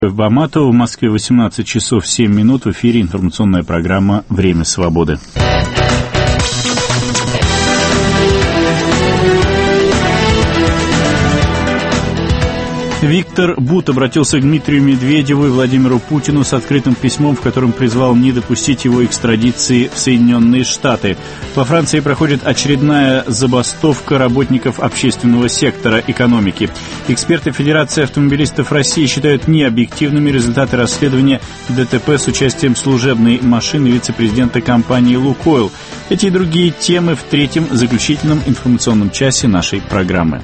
В Бамато, в Москве 18 часов 7 минут. В эфире информационная программа «Время свободы». Виктор Бут обратился к Дмитрию Медведеву и Владимиру Путину с открытым письмом, в котором призвал не допустить его экстрадиции в Соединенные Штаты. Во Франции проходит очередная забастовка работников общественного сектора экономики. Эксперты Федерации автомобилистов России считают необъективными результаты расследования ДТП с участием служебной машины вице-президента компании «Лукойл». Эти и другие темы в третьем заключительном информационном часе нашей программы.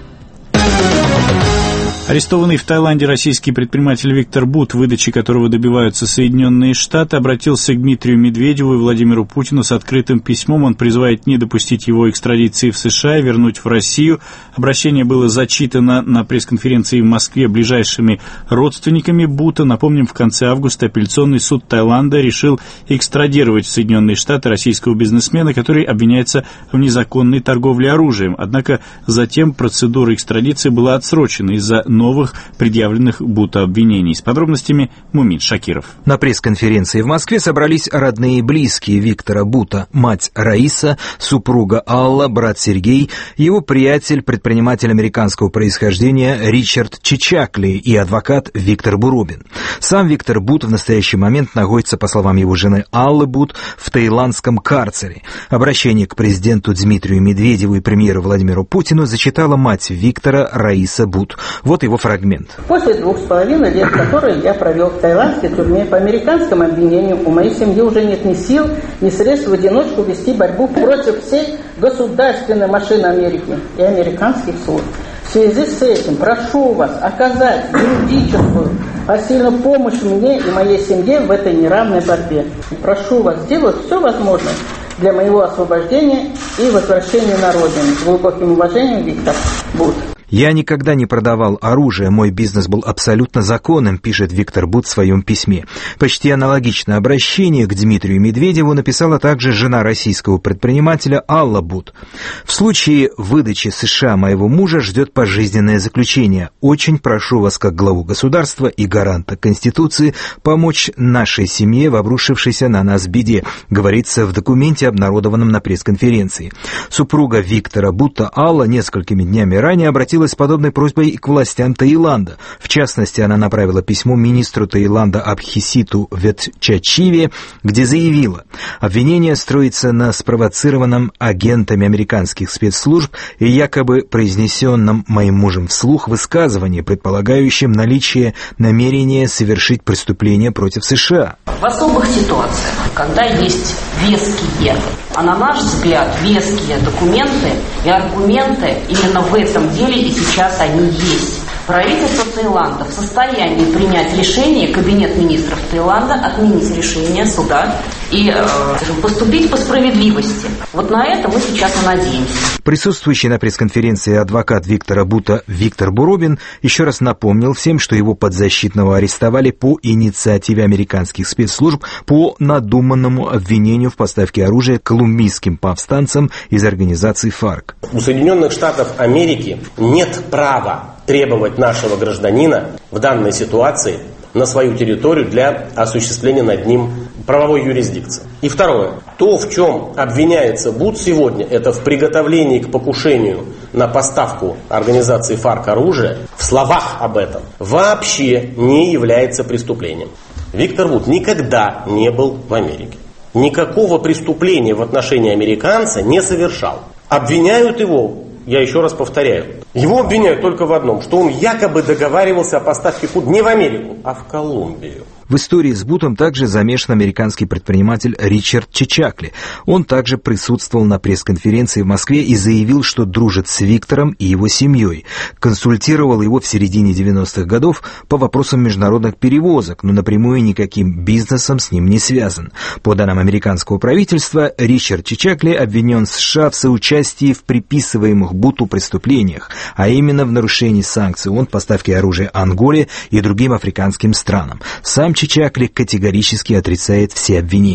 Арестованный в Таиланде российский предприниматель Виктор Бут, выдачи которого добиваются Соединенные Штаты, обратился к Дмитрию Медведеву и Владимиру Путину с открытым письмом. Он призывает не допустить его экстрадиции в США и вернуть в Россию. Обращение было зачитано на пресс-конференции в Москве ближайшими родственниками Бута. Напомним, в конце августа апелляционный суд Таиланда решил экстрадировать в Соединенные Штаты российского бизнесмена, который обвиняется в незаконной торговле оружием. Однако затем процедура экстрадиции была отсрочена из-за новых предъявленных Буту обвинений. С подробностями Мумин Шакиров. На пресс-конференции в Москве собрались родные и близкие Виктора Бута: мать Раиса, супруга Алла, брат Сергей, его приятель, предприниматель американского происхождения Ричард Чичакли и адвокат Виктор Бурубин. Сам Виктор Бут в настоящий момент находится, по словам его жены Аллы Бут, в таиландском карцере. Обращение к президенту Дмитрию Медведеву и премьеру Владимиру Путину зачитала мать Виктора Раиса Бут. Вот его фрагмент. После 2,5 лет, которые я провел в таиландской тюрьме, по американскому обвинению у моей семьи уже нет ни сил, ни средств в одиночку вести борьбу против всей государственной машины Америки и американских служб. В связи с этим прошу вас оказать юридическую посильную помощь мне и моей семье в этой неравной борьбе. Прошу вас сделать все возможное для моего освобождения и возвращения на родину. С глубоким уважением, Виктор Бут. «Я никогда не продавал оружие, мой бизнес был абсолютно законным», пишет Виктор Бут в своем письме. Почти аналогичное обращение к Дмитрию Медведеву написала также жена российского предпринимателя Алла Бут. «В случае выдачи США моего мужа ждет пожизненное заключение. Очень прошу вас, как главу государства и гаранта Конституции, помочь нашей семье в обрушившейся на нас беде», говорится в документе, обнародованном на пресс-конференции. Супруга Виктора Бута Алла несколькими днями ранее обратилась с подобной просьбой и к властям Таиланда. В частности, она направила письмо министру Таиланда Абхиситу Ветчачиве, где заявила: обвинение строится на спровоцированном агентами американских спецслужб и якобы произнесенном моим мужем вслух высказывании, предполагающем наличие намерения совершить преступление против США. В особых ситуациях, когда есть веские, а на наш взгляд веские документы и аргументы именно в этом деле и сейчас они есть. Правительство Таиланда в состоянии принять решение, Кабинет министров Таиланда отменить решение суда и поступить по справедливости. Вот на это мы сейчас и надеемся. Присутствующий на пресс-конференции адвокат Виктора Бута Виктор Бурубин еще раз напомнил всем, что его подзащитного арестовали по инициативе американских спецслужб по надуманному обвинению в поставке оружия колумбийским повстанцам из организации ФАРК. У Соединенных Штатов Америки нет права требовать нашего гражданина в данной ситуации на свою территорию для осуществления над ним правовой юрисдикции. И второе. То, в чем обвиняется Бут сегодня, это в приготовлении к покушению на поставку организации ФАРК оружия, в словах об этом, вообще не является преступлением. Виктор Бут никогда не был в Америке. Никакого преступления в отношении американца не совершал. Обвиняют его, я еще раз повторяю, его обвиняют только в одном, что он якобы договаривался о поставке не в Америку, а в Колумбию. В истории с Бутом также замешан американский предприниматель Ричард Чичакли. Он также присутствовал на пресс-конференции в Москве и заявил, что дружит с Виктором и его семьей. Консультировал его в середине 90-х годов по вопросам международных перевозок, но напрямую никаким бизнесом с ним не связан. По данным американского правительства, Ричард Чичакли обвинен в США в соучастии в приписываемых Буту преступлениях, а именно в нарушении санкций ООН в поставке оружия Анголе и другим африканским странам. Сам Чичакли категорически отрицает все обвинения.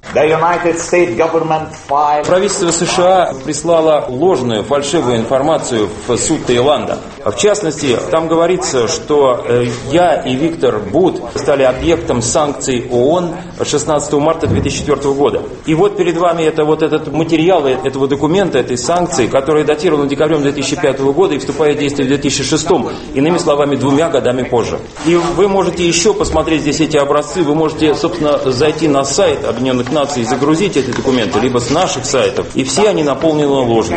Правительство США прислало ложную, фальшивую информацию в суд Таиланда. В частности, там говорится, что я и Виктор Бут стали объектом санкций ООН 16 марта 2004 года. И вот перед вами этот материал этого документа, этой санкции, который датирован декабрем 2005 года и вступает в действие в 2006, иными словами, 2 годами позже. И вы можете еще посмотреть здесь эти образцы, вы можете, собственно, зайти на сайт Объединенных Наций и загрузить эти документы, либо с наших сайтов, и все они наполнены ложью.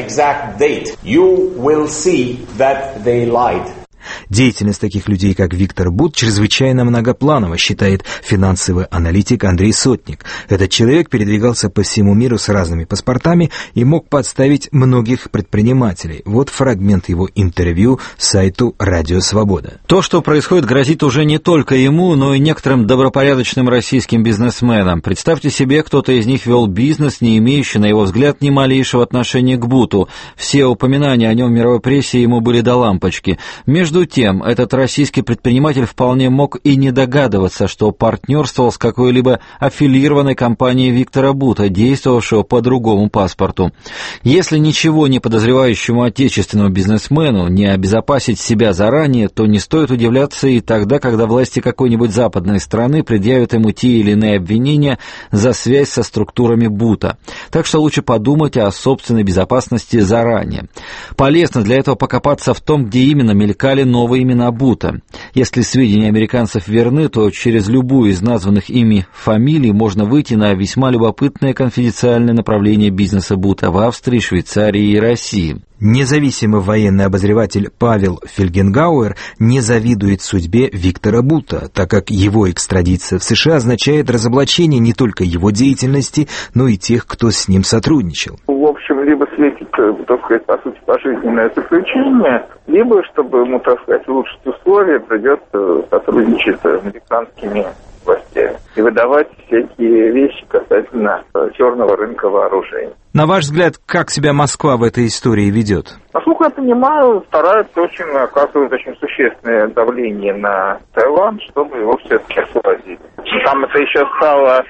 Деятельность таких людей, как Виктор Бут, чрезвычайно многопланова, считает финансовый аналитик Андрей Сотник. Этот человек передвигался по всему миру с разными паспортами и мог подставить многих предпринимателей. Вот фрагмент его интервью сайту «Радио Свобода». То, что происходит, грозит уже не только ему, но и некоторым добропорядочным российским бизнесменам. Представьте себе, кто-то из них вел бизнес, не имеющий, на его взгляд, ни малейшего отношения к Буту. Все упоминания о нем в мировой прессе ему были до лампочки. Между тем, этот российский предприниматель вполне мог и не догадываться, что партнерствовал с какой-либо аффилированной компанией Виктора Бута, действовавшего по другому паспорту. Если ничего не подозревающему отечественному бизнесмену не обезопасить себя заранее, то не стоит удивляться и тогда, когда власти какой-нибудь западной страны предъявят ему те или иные обвинения за связь со структурами Бута. Так что лучше подумать о собственной безопасности заранее. Полезно для этого покопаться в том, где именно мелькали новые имена Бута. Если сведения американцев верны, то через любую из названных ими фамилий можно выйти на весьма любопытное конфиденциальное направление бизнеса Бута в Австрии, Швейцарии и России. Независимый военный обозреватель Павел Фельгенгауэр не завидует судьбе Виктора Бута, так как его экстрадиция в США означает разоблачение не только его деятельности, но и тех, кто с ним сотрудничал. В общем, либо светит, так сказать, по сути, пожизненное заключение, либо, чтобы ему, так сказать, улучшить условия, придется сотрудничать с американскими властями и выдавать всякие вещи касательно черного рынка вооружений. На ваш взгляд, как себя Москва в этой истории ведет? Насколько я понимаю, старается оказывать очень существенное давление на Таиланд, чтобы его все-таки освободить. Там это еще стало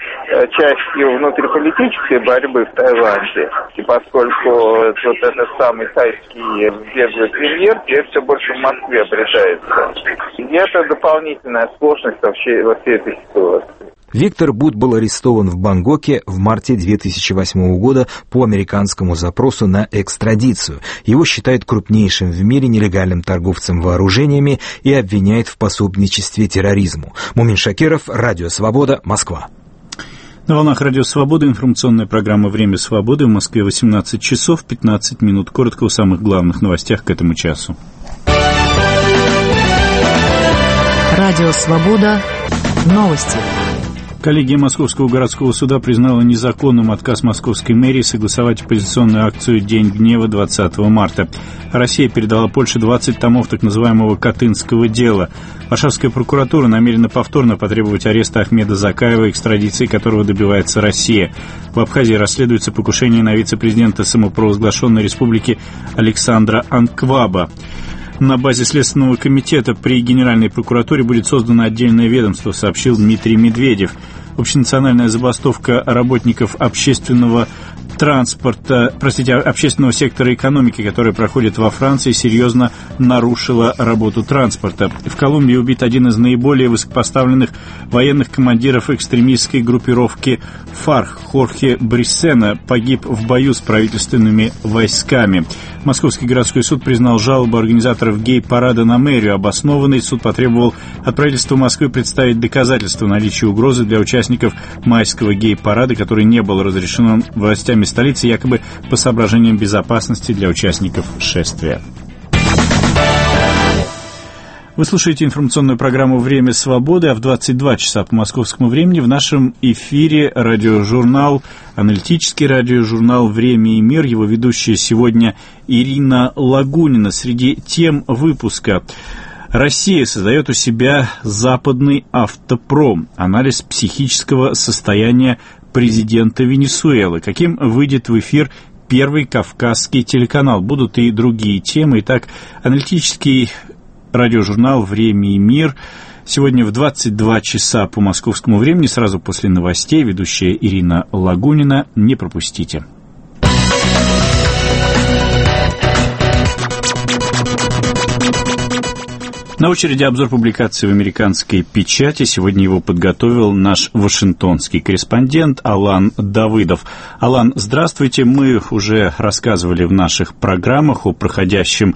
частью внутриполитической борьбы в Таиланде. И поскольку вот этот самый тайский беглый премьер теперь все больше в Москве обретается. И это дополнительная сложность вообще во всей этой ситуации. Виктор Бут был арестован в Бангкоке в марте 2008 года по американскому запросу на экстрадицию. Его считают крупнейшим в мире нелегальным торговцем вооружениями и обвиняют в пособничестве терроризму. Мумин Шакиров, Радио Свобода, Москва. На волнах Радио Свобода информационная программа «Время свободы». В Москве 18 часов 15 минут. Коротко о самых главных новостях к этому часу. Радио Свобода. Новости. Коллегия Московского городского суда признала незаконным отказ московской мэрии согласовать оппозиционную акцию «День гнева» 20 марта. Россия передала Польше 20 томов так называемого Катынского дела. Варшавская прокуратура намерена повторно потребовать ареста Ахмеда Закаева, экстрадиции которого добивается Россия. В Абхазии расследуется покушение на вице-президента самопровозглашенной республики Александра Анкваба. На базе Следственного комитета при Генеральной прокуратуре будет создано отдельное ведомство, сообщил Дмитрий Медведев. Общенациональная забастовка работников общественного сектора экономики, которая проходит во Франции, серьезно нарушила работу транспорта. В Колумбии убит один из наиболее высокопоставленных военных командиров экстремистской группировки ФАРК Хорхе Бриссена, погиб в бою с правительственными войсками. Московский городской суд признал жалобу организаторов гей-парада на мэрию обоснованной. Суд потребовал от правительства Москвы представить доказательства наличия угрозы для участников майского гей-парада, который не был разрешен властями столицы, якобы по соображениям безопасности для участников шествия. Вы слушаете информационную программу «Время свободы», а в 22 часа по московскому времени в нашем эфире радиожурнал, аналитический радиожурнал «Время и мир». Его ведущая сегодня Ирина Лагунина. Среди тем выпуска: Россия создает у себя западный автопром. Анализ психического состояния президента Венесуэлы. Каким выйдет в эфир Первый Кавказский телеканал. Будут и другие темы. Итак, аналитический радиожурнал «Время и мир» Сегодня в 22 часа по московскому времени, сразу после новостей, ведущая Ирина Лагунина. Не пропустите. На очереди обзор публикации в американской печати. Сегодня его подготовил наш вашингтонский корреспондент Алан Давыдов. Алан, здравствуйте. Мы уже рассказывали в наших программах о проходящем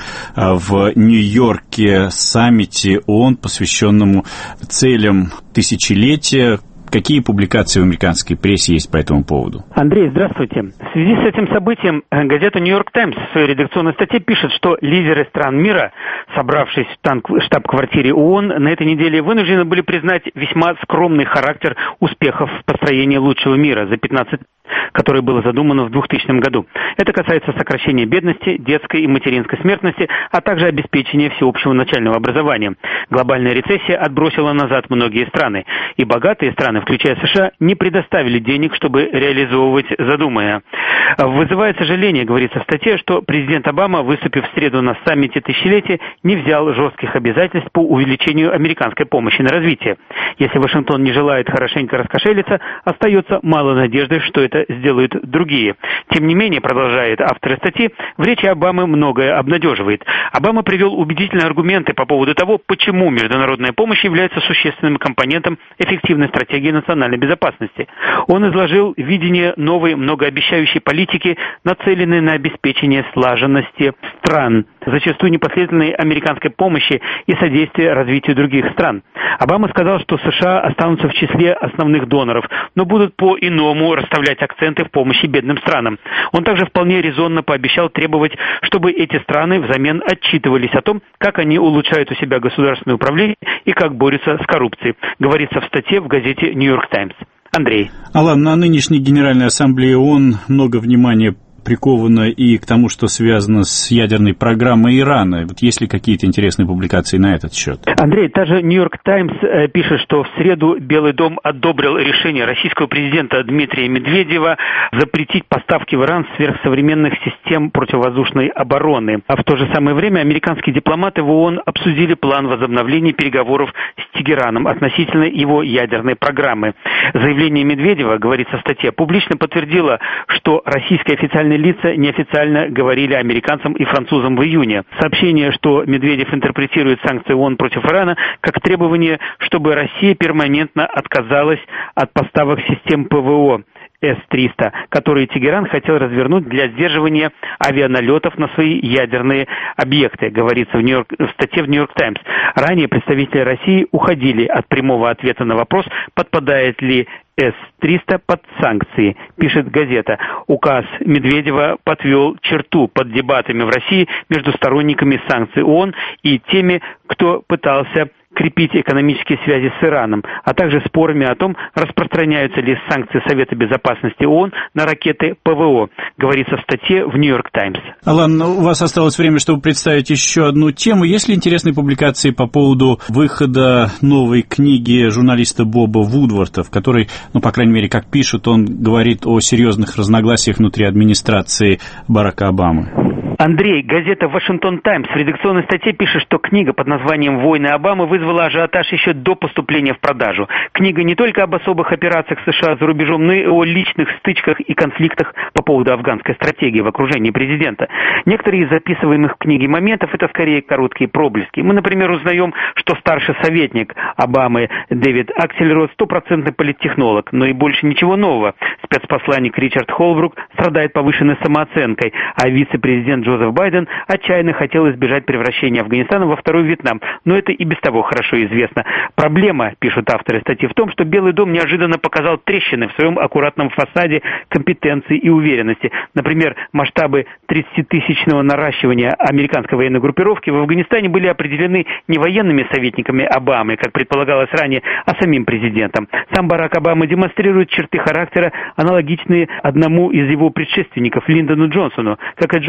в Нью-Йорке саммите ООН, посвященному целям тысячелетия. Какие публикации в американской прессе есть по этому поводу? Андрей, здравствуйте. В связи с этим событием газета «Нью-Йорк Таймс» в своей редакционной статье пишет, что лидеры стран мира, собравшись в штаб-квартире ООН, на этой неделе вынуждены были признать весьма скромный характер успехов в построении лучшего мира за 15 которое было задумано в 2000 году. Это касается сокращения бедности, детской и материнской смертности, а также обеспечения всеобщего начального образования. Глобальная рецессия отбросила назад многие страны, и богатые страны, включая США, не предоставили денег, чтобы реализовывать задуманное. Вызывает сожаление, говорится в статье, что президент Обама, выступив в среду на саммите тысячелетия, не взял жестких обязательств по увеличению американской помощи на развитие. Если Вашингтон не желает хорошенько раскошелиться, остается мало надежды, что это сделают другие. Тем не менее, продолжает автор статьи, в речи Обамы многое обнадеживает. Обама привел убедительные аргументы по поводу того, почему международная помощь является существенным компонентом эффективной стратегии национальной безопасности. Он изложил видение новой многообещающей политики, нацеленной на обеспечение слаженности стран, зачастую непоследовательной американской помощи и содействия развитию других стран. Обама сказал, что США останутся в числе основных доноров, но будут по-иному расставлять акценты в помощи бедным странам. Он также вполне резонно пообещал требовать, чтобы эти страны взамен отчитывались о том, как они улучшают у себя государственное управление и как борются с коррупцией, говорится в статье в газете «Нью-Йорк Таймс». Андрей. Алан, на нынешней Генеральной Ассамблее ООН много внимания приковано и к тому, что связано с ядерной программой Ирана. Вот есть ли какие-то интересные публикации на этот счет? Андрей, та же «Нью-Йорк Таймс» пишет, что в среду Белый дом одобрил решение российского президента Дмитрия Медведева запретить поставки в Иран сверхсовременных систем противовоздушной обороны. А в то же самое время американские дипломаты в ООН обсудили план возобновления переговоров с Тегераном относительно его ядерной программы. Заявление Медведева, говорится в статье, публично подтвердило, что российские официальные лица неофициально говорили американцам и французам в июне. Сообщение, что Медведев интерпретирует санкции ООН против Ирана как требование, чтобы Россия перманентно отказалась от поставок систем ПВО С-300, которые Тегеран хотел развернуть для сдерживания авианалетов на свои ядерные объекты, говорится в статье в «Нью-Йорк Таймс». Ранее представители России уходили от прямого ответа на вопрос, подпадает ли С-300 под санкции, пишет газета. Указ Медведева подвел черту под дебатами в России между сторонниками санкций ООН и теми, кто пытался крепить экономические связи с Ираном, а также спорами о том, распространяются ли санкции Совета Безопасности ООН на ракеты ПВО, говорится в статье в «Нью-Йорк Таймс». Алан, у вас осталось время, чтобы представить еще одну тему. Есть ли интересные публикации по поводу выхода новой книги журналиста Боба Вудворта, в которой, по крайней мере, как пишут, он говорит о серьезных разногласиях внутри администрации Барака Обамы? Андрей, газета «Вашингтон Таймс» в редакционной статье пишет, что книга под названием «Войны Обамы» вызвала ажиотаж еще до поступления в продажу. Книга не только об особых операциях США за рубежом, но и о личных стычках и конфликтах по поводу афганской стратегии в окружении президента. Некоторые из записываемых в книге моментов – это скорее короткие проблески. Мы, например, узнаем, что старший советник Обамы Дэвид Аксельрод – стопроцентный политтехнолог, но и больше ничего нового. Спецпосланник Ричард Холбрук страдает повышенной самооценкой, а вице-президент Джозеф Байден отчаянно хотел избежать превращения Афганистана во второй Вьетнам, но это и без того хорошо известно. Проблема, пишут авторы статьи, в том, что Белый дом неожиданно показал трещины в своем аккуратном фасаде компетенции и уверенности. Например, масштабы 30-тысячного наращивания американской военной группировки в Афганистане были определены не военными советниками Обамы, как предполагалось ранее, а самим президентом. Сам Барак Обама демонстрирует черты характера, аналогичные одному из его предшественников, Линдону Джонсону. Как и Джонсон,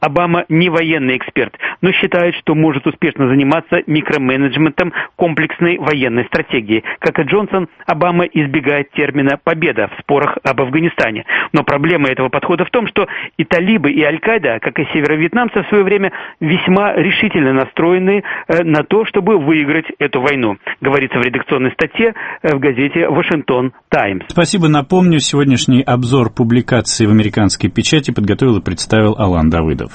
Обама не военный эксперт, но считает, что может успешно заниматься микроменеджментом комплексной военной стратегии. Как и Джонсон, Обама избегает термина «победа» в спорах об Афганистане. Но проблема этого подхода в том, что и талибы, и Аль-Каида, как и северовьетнамцы в свое время, весьма решительно настроены на то, чтобы выиграть эту войну, говорится в редакционной статье в газете «Вашингтон Таймс». Спасибо. Напомню, сегодняшний обзор публикации в американской печати подготовил и представил Алан Давыдов.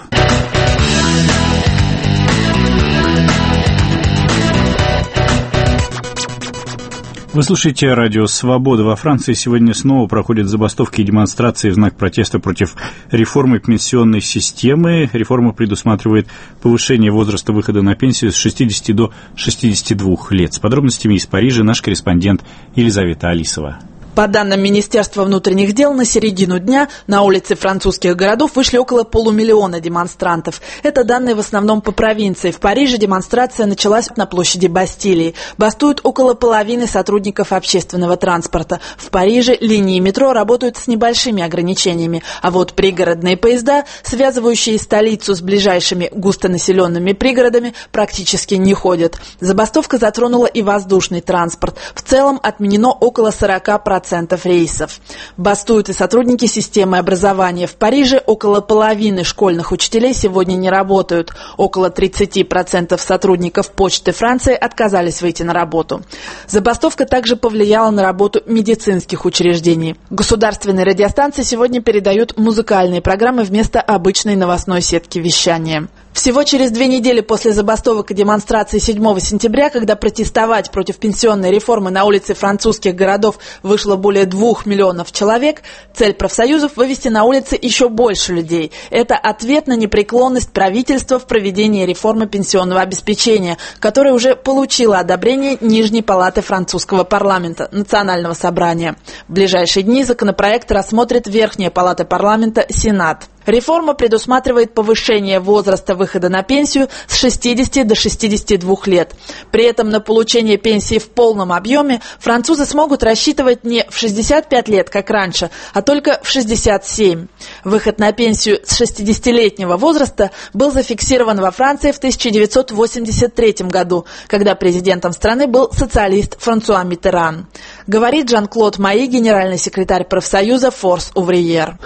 Вы слушаете радио «Свобода». Во Франции сегодня снова проходят забастовки и демонстрации в знак протеста против реформы пенсионной системы. Реформа предусматривает повышение возраста выхода на пенсию с 60 до 62 лет. С подробностями из Парижа наш корреспондент Елизавета Алисова. По данным Министерства внутренних дел, на середину дня на улицы французских городов вышли около полумиллиона демонстрантов. Это данные в основном по провинции. В Париже демонстрация началась на площади Бастилии. Бастуют около половины сотрудников общественного транспорта. В Париже линии метро работают с небольшими ограничениями. А вот пригородные поезда, связывающие столицу с ближайшими густонаселенными пригородами, практически не ходят. Забастовка затронула и воздушный транспорт. В целом отменено около 40% рейсов. Бастуют и сотрудники системы образования. В Париже около половины школьных учителей сегодня не работают. Около 30% сотрудников Почты Франции отказались выйти на работу. Забастовка также повлияла на работу медицинских учреждений. Государственные радиостанции сегодня передают музыкальные программы вместо обычной новостной сетки вещания. Всего через 2 недели после забастовок и демонстраций 7 сентября, когда протестовать против пенсионной реформы на улице французских городов вышло более 2 миллионов человек, цель профсоюзов – вывести на улицы еще больше людей. Это ответ на непреклонность правительства в проведении реформы пенсионного обеспечения, которая уже получила одобрение Нижней палаты французского парламента, Национального собрания. В ближайшие дни законопроект рассмотрит Верхняя палата парламента, Сенат. Реформа предусматривает повышение возраста выхода на пенсию с 60 до 62 лет. При этом на получение пенсии в полном объеме французы смогут рассчитывать не в 65 лет, как раньше, а только в 67. Выход на пенсию с 60-летнего возраста был зафиксирован во Франции в 1983 году, когда президентом страны был социалист Франсуа Миттеран. Говорит Жан-Клод Маи, генеральный секретарь профсоюза «Форс Увриер».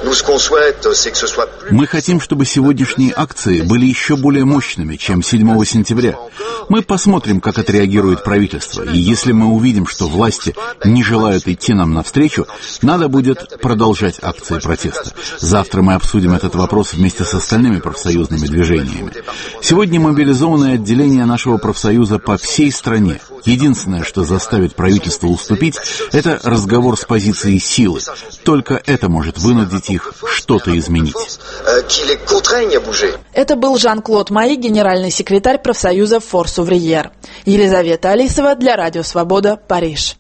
Мы хотим, чтобы сегодняшние акции были еще более мощными, чем 7 сентября. Мы посмотрим, как отреагирует правительство. И если мы увидим, что власти не желают идти нам навстречу, надо будет продолжать акции протеста. Завтра мы обсудим этот вопрос вместе с остальными профсоюзными движениями. Сегодня мобилизованное отделение нашего профсоюза по всей стране. Единственное, что заставит правительство уступить, это разговор с позиции силы. Только это может вынудить их что-то изменить. Это был Жан-Клод Маи, генеральный секретарь профсоюза «Форс Увриер». Елизавета Алисова для Радио Свобода, Париж.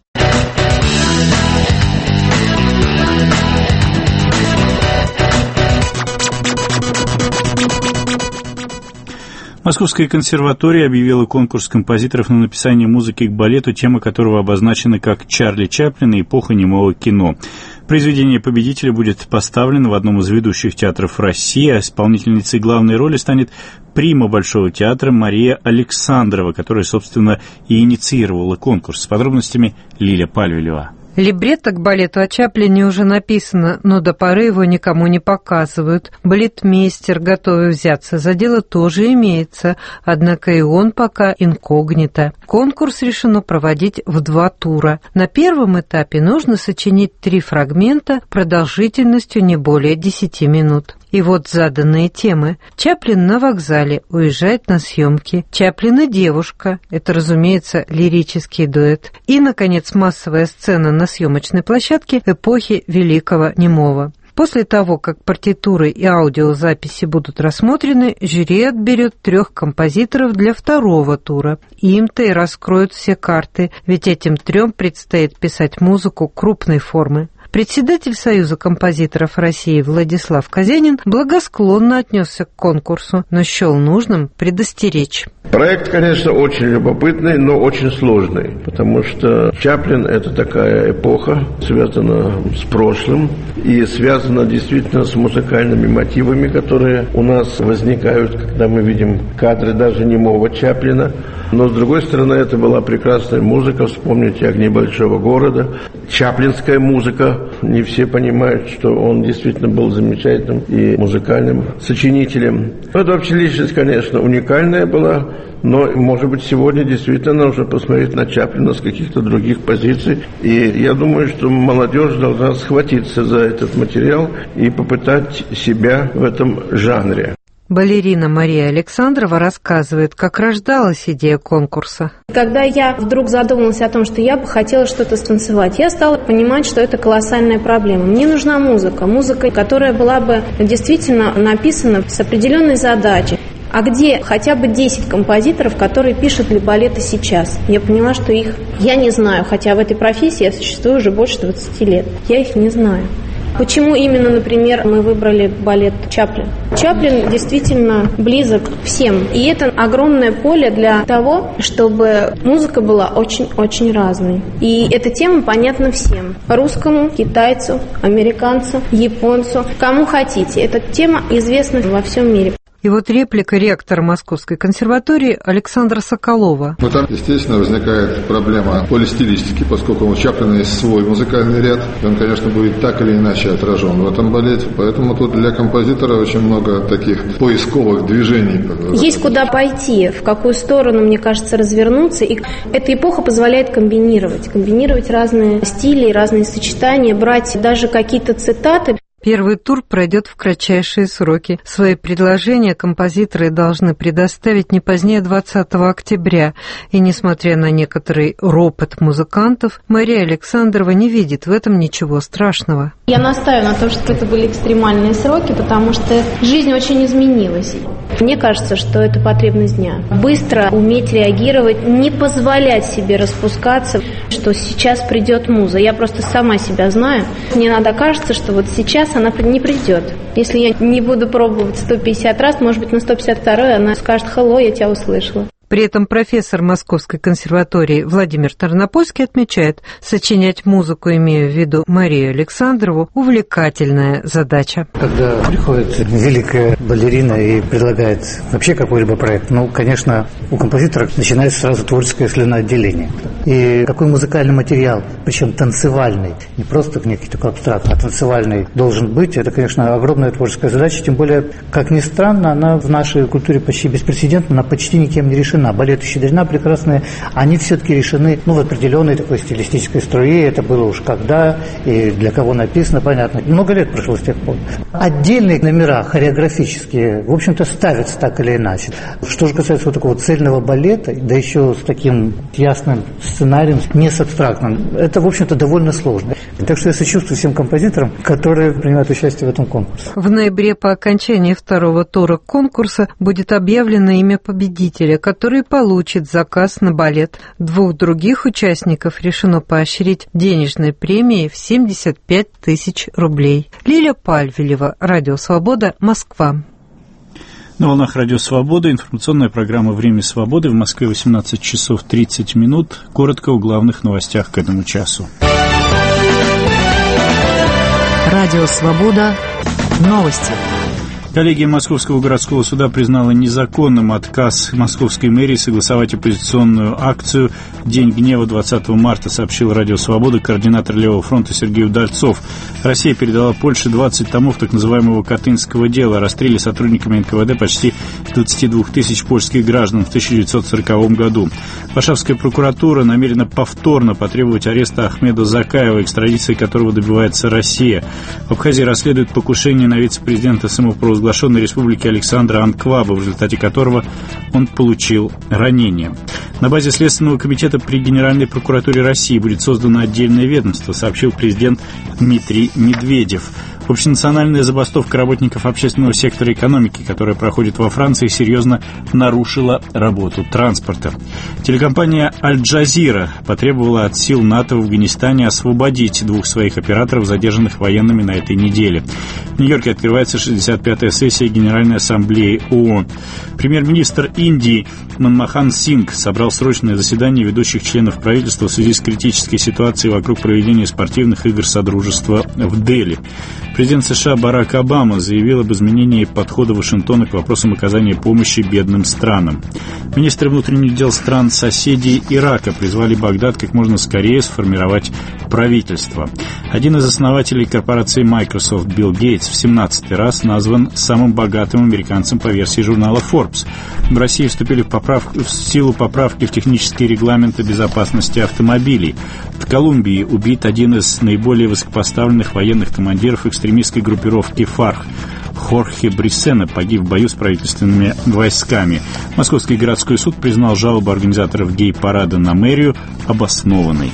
Московская консерватория объявила конкурс композиторов на написание музыки к балету, тема которого обозначена как «Чарли Чаплин и эпоха немого кино». Произведение победителя будет поставлено в одном из ведущих театров России, а исполнительницей главной роли станет прима Большого театра Мария Александрова, которая, собственно, и инициировала конкурс. С подробностями Лиля Пальвелева. Либретто к балету о Чаплине уже написано, но до поры его никому не показывают. Балетмейстер, готовый взяться за дело, тоже имеется, однако и он пока инкогнито. Конкурс решено проводить в 2 тура. На первом этапе нужно сочинить 3 фрагмента продолжительностью не более 10 минут. И вот заданные темы. Чаплин на вокзале, уезжает на съемки. Чаплин и девушка, это, разумеется, лирический дуэт. И, наконец, массовая сцена на съемочной площадке эпохи Великого Немого. После того, как партитуры и аудиозаписи будут рассмотрены, жюри отберет 3 композиторов для 2-го тура. Им-то и раскроют все карты, ведь этим 3 предстоит писать музыку крупной формы. Председатель Союза композиторов России Владислав Казянин благосклонно отнесся к конкурсу, но счел нужным предостеречь. Проект, конечно, очень любопытный, но очень сложный, потому что Чаплин – это такая эпоха, связана с прошлым и связана действительно с музыкальными мотивами, которые у нас возникают, когда мы видим кадры даже немого Чаплина. Но, с другой стороны, это была прекрасная музыка. Вспомните «Огни большого города». Чаплинская музыка. Не все понимают, что он действительно был замечательным и музыкальным сочинителем. Это вообще личность, конечно, уникальная была. Но, может быть, сегодня действительно нужно посмотреть на Чаплина с каких-то других позиций. И я думаю, что молодежь должна схватиться за этот материал и попытать себя в этом жанре. Балерина Мария Александрова рассказывает, как рождалась идея конкурса. Когда я вдруг задумалась о том, что я бы хотела что-то станцевать, я стала понимать, что это колоссальная проблема. Мне нужна музыка, которая была бы действительно написана с определенной задачей. А где хотя бы 10 композиторов, которые пишут для балета сейчас? Я поняла, что их я не знаю, хотя в этой профессии я существую уже больше 20 лет. Я их не знаю. Почему именно, например, мы выбрали балет Чаплин? Чаплин действительно близок всем. И это огромное поле для того, чтобы музыка была очень-очень разной. И эта тема понятна всем. Русскому, китайцу, американцу, японцу, кому хотите. Эта тема известна во всем мире. И вот реплика ректора Московской консерватории Александра Соколова. Но там, естественно, возникает проблема полистилистики, поскольку у Чаплина есть свой музыкальный ряд, и он, конечно, будет так или иначе отражен в этом балете. Поэтому тут для композитора очень много таких поисковых движений. Есть куда пойти, в какую сторону, мне кажется, развернуться. И эта эпоха позволяет комбинировать разные стили, разные сочетания, брать даже какие-то цитаты. Первый тур пройдет в кратчайшие сроки. Свои предложения композиторы должны предоставить не позднее 20 октября. И, несмотря на некоторый ропот музыкантов, Мария Александрова не видит в этом ничего страшного. Я настаиваю на том, что это были экстремальные сроки, потому что жизнь очень изменилась. Мне кажется, что это потребность дня. Быстро уметь реагировать, не позволять себе распускаться, что сейчас придет муза. Я просто сама себя знаю. Мне иногда кажется, что вот сейчас она не придет. Если я не буду пробовать 150 раз, может быть, на 152-й она скажет: «Hello, я тебя услышала». При этом профессор Московской консерватории Владимир Тарнопольский отмечает, сочинять музыку, имея в виду Марию Александрову, увлекательная задача. Когда приходит великая балерина и предлагает вообще какой-либо проект, конечно, у композитора начинается сразу творческое слюноотделение. И какой музыкальный материал, причем танцевальный, не просто некий такой абстракт, а танцевальный должен быть, это, конечно, огромная творческая задача, тем более, как ни странно, она в нашей культуре почти беспрецедентна, она почти никем не решена. Балеты «Щедрина» прекрасные, они все-таки решены в определенной такой стилистической струе. Это было уж когда и для кого написано, понятно. Много лет прошло с тех пор. Отдельные номера хореографические, в общем-то, ставятся так или иначе. Что же касается такого цельного балета, да еще с таким ясным сценарием, не с абстрактным, это, в общем-то, довольно сложно. Так что я сочувствую всем композиторам, которые принимают участие в этом конкурсе. В ноябре по окончании второго тура конкурса будет объявлено имя победителя, который получит заказ на балет. Двух других участников решено поощрить денежной премией в 75 тысяч рублей. Лиля Пальвелева, Радио Свобода, Москва. На волнах Радио Свобода информационная программа «Время свободы». В Москве 18 часов 30 минут. Коротко о главных новостях к этому часу. Радио Свобода. Новости. Коллегия Московского городского суда признала незаконным отказ московской мэрии согласовать оппозиционную акцию «День гнева» 20 марта, сообщил Радио Свобода координатор Левого фронта Сергей Удальцов. Россия передала Польше 20 томов так называемого Катынского дела о расстреле сотрудниками НКВД почти 22 тысяч польских граждан в 1940 году. Варшавская прокуратура намерена повторно потребовать ареста Ахмеда Закаева, экстрадиции которого добивается Россия. В Абхазии расследуют покушение на вице-президента самопровозглашенной республики Александра Анкваба, в результате которого он получил ранение. На базе Следственного комитета при Генеральной прокуратуре России будет создано отдельное ведомство, сообщил президент Дмитрий Медведев. Общенациональная забастовка работников общественного сектора экономики, которая проходит во Франции, серьезно нарушила работу транспорта. Телекомпания «Аль-Джазира» потребовала от сил НАТО в Афганистане освободить 2 своих операторов, задержанных военными на этой неделе. В Нью-Йорке открывается 65-я сессия Генеральной Ассамблеи ООН. Премьер-министр Индии Манмохан Сингх собрал срочное заседание ведущих членов правительства в связи с критической ситуацией вокруг проведения спортивных игр Содружества в Дели. Президент США Барак Обама заявил об изменении подхода Вашингтона к вопросам оказания помощи бедным странам. Министры внутренних дел стран-соседей Ирака призвали Багдад как можно скорее сформировать правительство. Один из основателей корпорации Microsoft, Билл Гейтс, в 17-й раз назван самым богатым американцем по версии журнала Forbes. В России вступили в силу поправки в технические регламенты безопасности автомобилей. В Колумбии убит один из наиболее высокопоставленных военных командиров экстремистской группировки ФАРК. Хорхе Брисена погиб в бою с правительственными войсками. Московский городской суд признал жалобу организаторов гей-парада на мэрию обоснованной.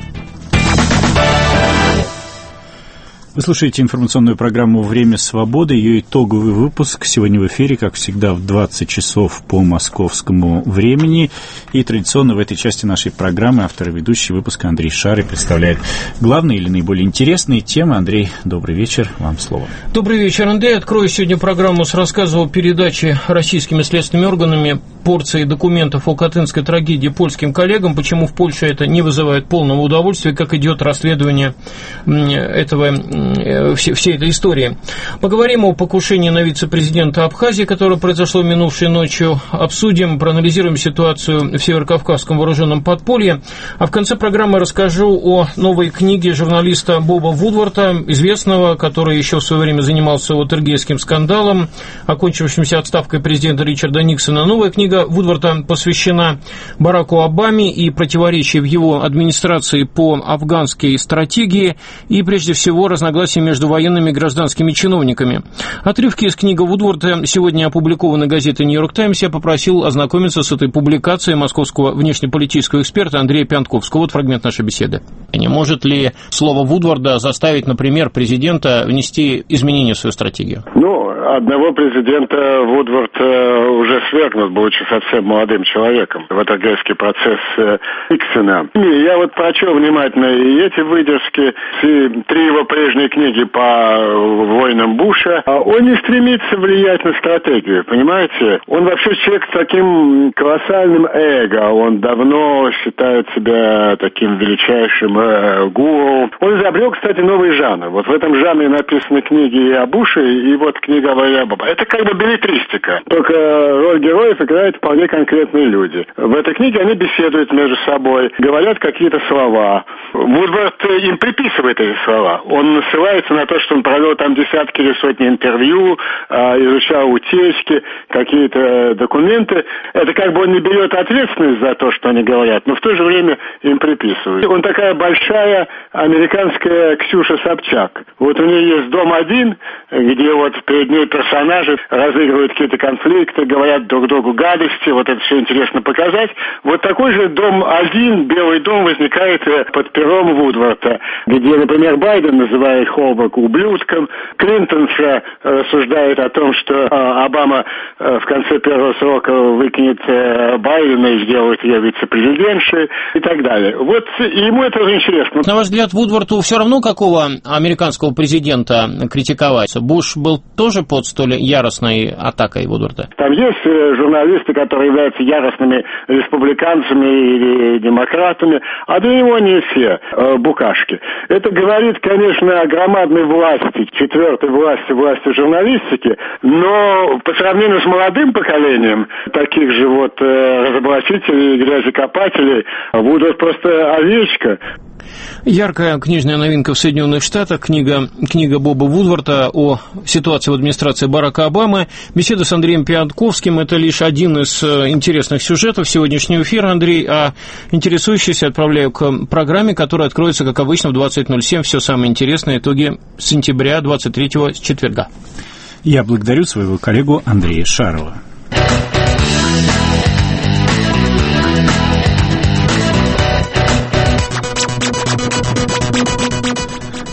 Вы слушаете информационную программу «Время свободы». Ее итоговый выпуск сегодня в эфире, как всегда, в 20 часов по московскому времени. И традиционно в этой части нашей программы автор и ведущий выпуска Андрей Шарый представляет главные или наиболее интересные темы. Андрей, добрый вечер, вам слово. Добрый вечер, Андрей. Открою сегодня программу с рассказа о передаче российскими следственными органами порции документов о катынской трагедии польским коллегам, почему в Польше это не вызывает полного удовольствия, как идет расследование всей этой истории. Поговорим о покушении на вице-президента Абхазии, которое произошло минувшей ночью. Обсудим, проанализируем ситуацию в Северокавказском вооруженном подполье. А в конце программы расскажу о новой книге журналиста Боба Вудворта, известного, который еще в свое время занимался Уотергейтским скандалом, окончившимся отставкой президента Ричарда Никсона. Новая книга Вудворта посвящена Бараку Обаме и противоречию в его администрации по афганской стратегии и, прежде всего, разногласия между военными и гражданскими чиновниками. Отрывки из книги Вудворта сегодня опубликованы газетой «Нью-Йорк Таймс». Я попросил ознакомиться с этой публикацией московского внешнеполитического эксперта Андрея Пьянковского. Вот фрагмент нашей беседы. Не может ли слово Вудворда заставить, например, президента внести изменения в свою стратегию? Одного президента Вудворд уже свергнут, будучи совсем молодым человеком, в Уотергейтский процесс Никсона. Я вот прочел внимательно и эти выдержки, и 3 его прежние книги по войнам Буша. Он не стремится влиять на стратегию, понимаете? Он вообще человек с таким колоссальным эго. Он давно считает себя таким величайшим гуру. Он изобрел, кстати, новый жанр. Вот в этом жанре написаны книги и о Буше, и вот книга о Обаме. Это как бы беллетристика. Только роль героев играют вполне конкретные люди. В этой книге они беседуют между собой, говорят какие-то слова. Вудворд им приписывает эти слова. Он ссылается на то, что он провел там десятки или сотни интервью, изучал утечки, какие-то документы. Это как бы он не берет ответственность за то, что они говорят, но в то же время им приписывает. Он такая большая американская Ксюша Собчак. Вот у нее есть «Дом-1», где вот перед ней персонажи разыгрывают какие-то конфликты, говорят друг другу гадости, вот это все интересно показать. Вот такой же «Дом-1», «Белый дом» возникает под пером Вудворта, где, например, Байден называет Холберг ублюдком, Клинтон рассуждает о том, что Обама в конце первого срока выкинет Байдена и сделает ее вице-президентшей и так далее. Вот ему это уже интересно. На ваш взгляд, Вудворту все равно, какого американского президента критиковать? Буш был тоже под столь яростной атакой Вудворта? Там есть журналисты, которые являются яростными республиканцами или демократами, а для него не все букашки. Это говорит, конечно, о громадной власти, 4-й власти журналистики, но по сравнению с молодым поколением таких же вот разоблачителей, грязекопателей, Вудворд просто овечка. Яркая книжная новинка в Соединенных Штатах, книга Боба Вудворта о ситуации в администрации Барака Обамы. Беседа с Андреем Пьянковским – это лишь один из интересных сюжетов сегодняшнего эфира, Андрей, а интересующийся отправляю к программе, которая откроется, как обычно, в 20:07. Все самое интересное, итоги сентября 23-го, с четверга. Я благодарю своего коллегу Андрея Шарова.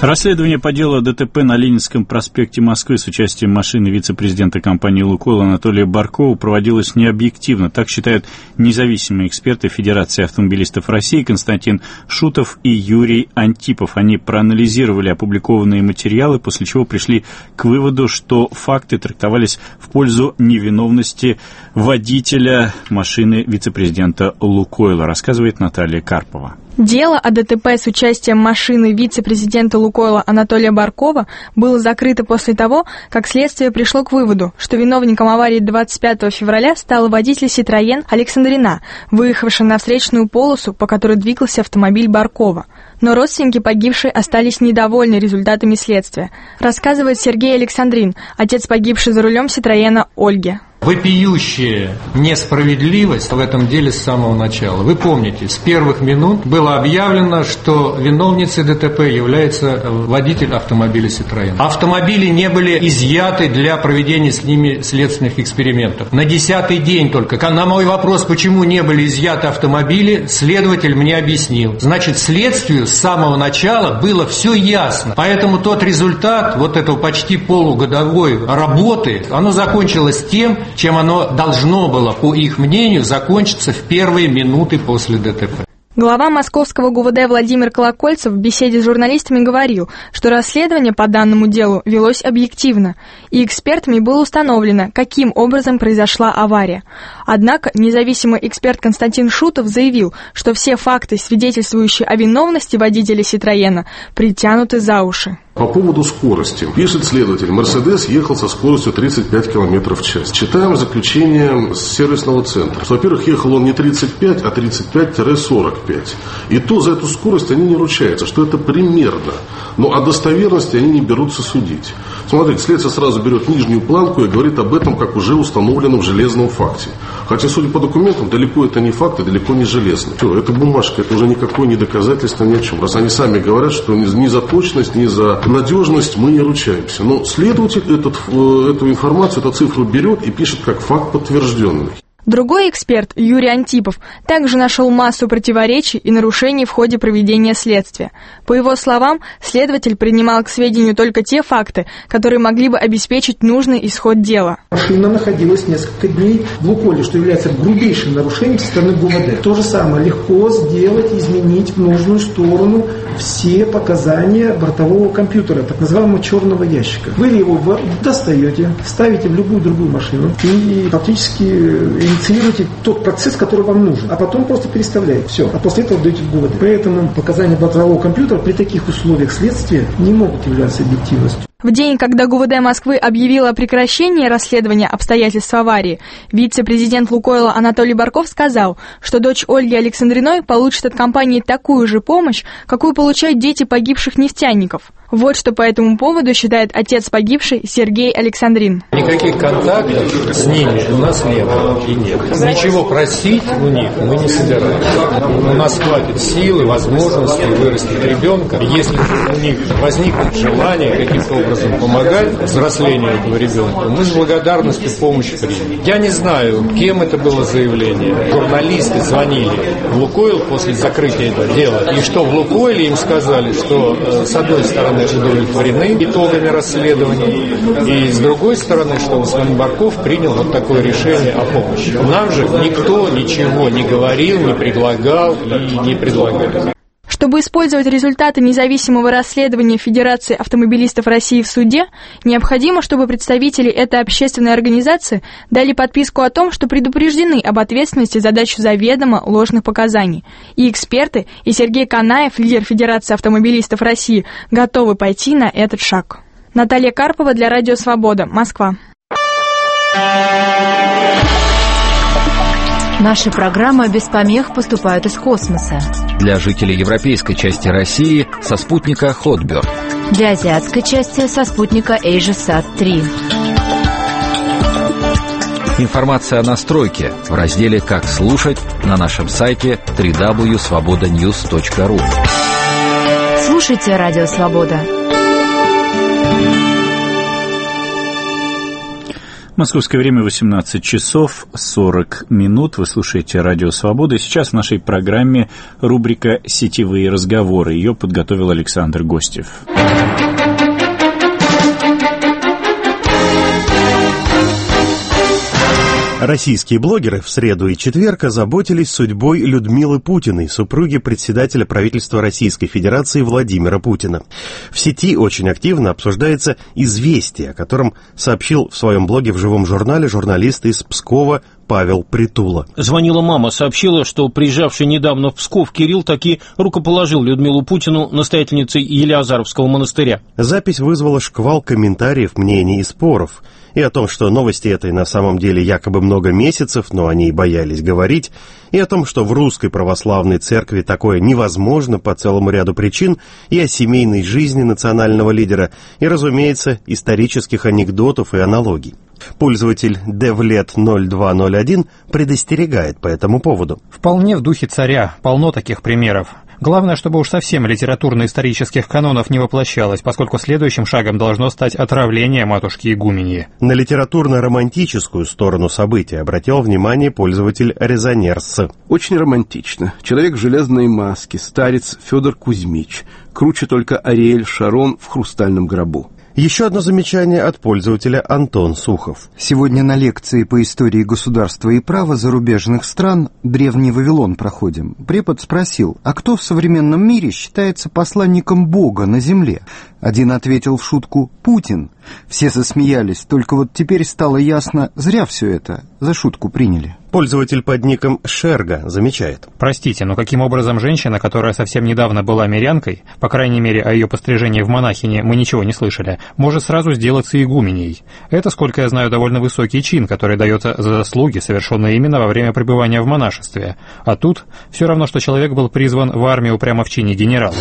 Расследование по делу о ДТП на Ленинском проспекте Москвы с участием машины вице-президента компании «Лукойл» Анатолия Баркова проводилось необъективно. Так считают независимые эксперты Федерации автомобилистов России Константин Шутов и Юрий Антипов. Они проанализировали опубликованные материалы, после чего пришли к выводу, что факты трактовались в пользу невиновности водителя машины вице-президента «Лукойла», рассказывает Наталья Карпова. Дело о ДТП с участием машины вице-президента «Лукойла» Анатолия Баркова было закрыто после того, как следствие пришло к выводу, что виновником аварии 25 февраля стал водитель «Ситроен» Александрина, выехавший на встречную полосу, по которой двигался автомобиль Баркова. Но родственники погибшей остались недовольны результатами следствия, рассказывает Сергей Александрин, отец погибшей за рулем «Ситроена» Ольги. Вопиющая несправедливость в этом деле с самого начала. Вы помните, с первых минут было объявлено, что виновницей ДТП является водитель автомобиля «Ситроен». Автомобили не были изъяты для проведения с ними следственных экспериментов. На 10-й день только, на мой вопрос, почему не были изъяты автомобили, следователь мне объяснил. Значит, следствию с самого начала было все ясно. Поэтому тот результат вот этого почти полугодовой работы, оно закончилось тем, чем оно должно было, по их мнению, закончиться в первые минуты после ДТП. Глава московского ГУВД Владимир Колокольцев в беседе с журналистами говорил, что расследование по данному делу велось объективно, и экспертами было установлено, каким образом произошла авария. Однако независимый эксперт Константин Шутов заявил, что все факты, свидетельствующие о виновности водителя «Ситроена», притянуты за уши. По поводу скорости. Пишет следователь, «Мерседес» ехал со скоростью 35 км в час. Читаем заключение с сервисного центра. Во-первых, ехал он не 35, а 35-45. И то за эту скорость они не ручаются, что это примерно. Но о достоверности они не берутся судить. Смотрите, следствие сразу берет нижнюю планку и говорит об этом, как уже установлено в железном факте. Хотя, судя по документам, далеко это не факт и далеко не железный. Все, это бумажка, это уже никакое не доказательство ни о чем. Раз они сами говорят, что ни за точность, ни за надежность мы не ручаемся. Но следователь эту информацию, эту цифру берет и пишет как факт подтвержденный. Другой эксперт, Юрий Антипов, также нашел массу противоречий и нарушений в ходе проведения следствия. По его словам, следователь принимал к сведению только те факты, которые могли бы обеспечить нужный исход дела. Машина находилась несколько дней в «Лукойле», что является грубейшим нарушением со стороны ГУВД. То же самое легко сделать, изменить в нужную сторону все показания бортового компьютера, так называемого черного ящика. Вы его достаете, ставите в любую другую машину и фактически инициируете тот процесс, который вам нужен, а потом просто переставляете. Все. А после этого даете в ГУВД. Поэтому показания бортового компьютера при таких условиях следствия не могут являться объективностью. В день, когда ГУВД Москвы объявила о прекращении расследования обстоятельств аварии, вице-президент «Лукойла» Анатолий Барков сказал, что дочь Ольги Александриной получит от компании такую же помощь, какую получают дети погибших нефтяников. Вот что по этому поводу считает отец погибшей Сергей Александрин. Никаких контактов с ними у нас не было и нет. Ничего просить у них мы не собираемся. У нас хватит силы, возможности вырастить ребенка. Если у них возникнет желание каким-то образом помогать взрослению этого ребенка, мы с благодарностью помощь примем. Я не знаю, кем это было заявление. Журналисты звонили в «Лукойл» после закрытия этого дела. И что в «Лукойле» им сказали, что с одной стороны удовлетворены итогами расследования, и с другой стороны, что господин Барков принял вот такое решение о помощи. Нам же никто ничего не говорил, не предлагал и не предлагает. Чтобы использовать результаты независимого расследования Федерации автомобилистов России в суде, необходимо, чтобы представители этой общественной организации дали подписку о том, что предупреждены об ответственности за дачу заведомо ложных показаний. И эксперты, и Сергей Канаев, лидер Федерации автомобилистов России, готовы пойти на этот шаг. Наталья Карпова для Радио Свобода, Москва. Наши программы без помех поступают из космоса. Для жителей европейской части России со спутника Hotbird. Для азиатской части со спутника AsiaSat-3. Информация о настройке в разделе «Как слушать» на нашем сайте www.svobodanews.ru. Слушайте Радио Свобода. Московское время 18 часов 40 минут. Вы слушаете «Радио Свобода». И сейчас в нашей программе рубрика «Сетевые разговоры». Ее подготовил Александр Гостев. Российские блогеры в среду и четверг озаботились судьбой Людмилы Путиной, супруги председателя правительства Российской Федерации Владимира Путина. В сети очень активно обсуждается «Известие», о котором сообщил в своем блоге в живом журнале журналист из Пскова Павел Притула. Звонила мама, сообщила, что приезжавший недавно в Псков Кирилл таки рукоположил Людмилу Путину, настоятельницей Елеазаровского монастыря. Запись вызвала шквал комментариев, мнений и споров. И о том, что новости этой на самом деле якобы много месяцев, но они и боялись говорить, и о том, что в русской православной церкви такое невозможно по целому ряду причин, и о семейной жизни национального лидера, и, разумеется, исторических анекдотов и аналогий. Пользователь devlet0201 предостерегает по этому поводу. Вполне в духе царя, полно таких примеров. Главное, чтобы уж совсем литературно-исторических канонов не воплощалось, поскольку следующим шагом должно стать отравление матушки игуменьи. На литературно-романтическую сторону события обратил внимание пользователь Резонерс. Очень романтично. Человек в железной маске, старец Федор Кузьмич. Круче только Ариэль Шарон в хрустальном гробу. Еще одно замечание от пользователя Антон Сухов. Сегодня на лекции по истории государства и права зарубежных стран «Древний Вавилон» проходим. Препод спросил, а кто в современном мире считается посланником Бога на земле? Один ответил в шутку «Путин». Все засмеялись, только вот теперь стало ясно, зря все это, за шутку приняли. Пользователь под ником Шерга замечает. Простите, но каким образом женщина, которая совсем недавно была мирянкой, по крайней мере о ее пострижении в монахине мы ничего не слышали, может сразу сделаться игуменей? Это, сколько я знаю, довольно высокий чин, который дается за заслуги, совершенные именно во время пребывания в монашестве. А тут все равно, что человек был призван в армию прямо в чине генерала.